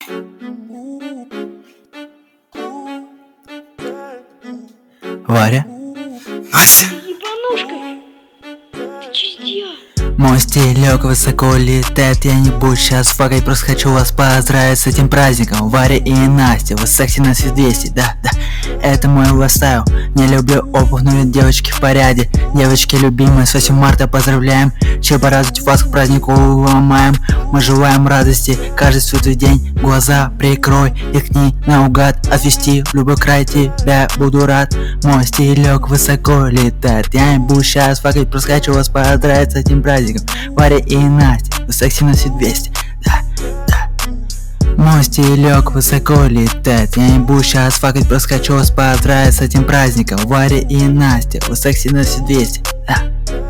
Варя? Настя! Ебанушка! Ты че сделал? Мой стилек высоко летает, я не буду сейчас факать, просто хочу вас поздравить с этим праздником. Варя и Настя, вы секси на свет 200, да, это мой лайфстайл. Не люблю опухнули девочки в порядке. Девочки любимые, с 8 марта поздравляем. Чем порадовать вас к празднику ломаем. Мы желаем радости каждый светлый день. Глаза прикрой, икни наугад. Отвести в любой край тебя буду рад. Мой стилек высоко летает, я не буду сейчас факать, просто хочу вас поздравить с этим праздником. Варя и Настя, вы секси на свет 200, да. Мой стилек высоко летает, я не буду сейчас факать, просто хочу вас поздравить с этим праздником. Варя и Настя, вы секси на свет 200, да.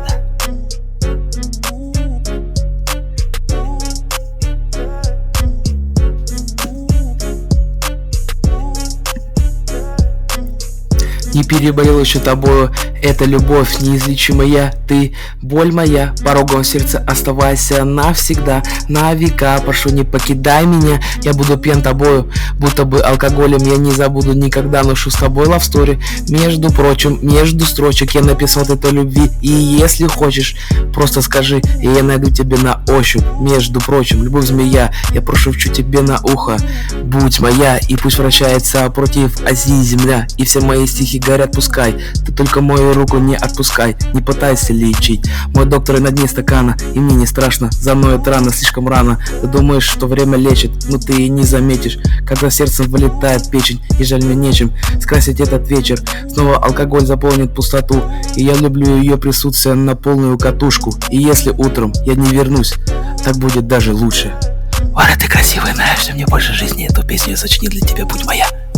Не переболел еще тобою, это любовь неизлечимая. Ты боль моя, порогом сердца оставайся навсегда, на века. Прошу, не покидай меня, я буду пьян тобою, будто бы алкоголем. Я не забуду никогда, ношу с тобой love story. Между прочим, между строчек я написал этой любви. И если хочешь, просто скажи, и я найду тебе на ощупь. Между прочим, любовь змея, я прошепчу тебе на ухо. Будь моя, и пусть вращается против оси земля, и все мои стихи горят, пускай. Ты только мою руку не отпускай, не пытайся лечить. Мой доктор и на дне стакана, и мне не страшно, за мной это рано, слишком рано. Ты думаешь, что время лечит, но ты и не заметишь, когда сердцем вылетает печень, и жаль мне нечем скрасить этот вечер. Снова алкоголь заполнит пустоту, и я люблю ее присутствие на полную катушку. И если утром я не вернусь, так будет даже лучше. Варя, ты красивая, нравишься мне больше жизни, эту песню я сочинил для тебя, будь моя.